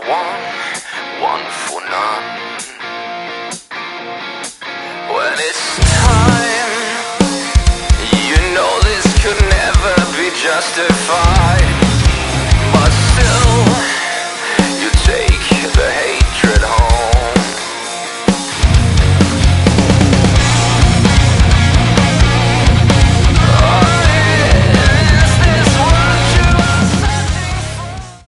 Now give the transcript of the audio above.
one, one for none. When it's time, you know this could never be justified.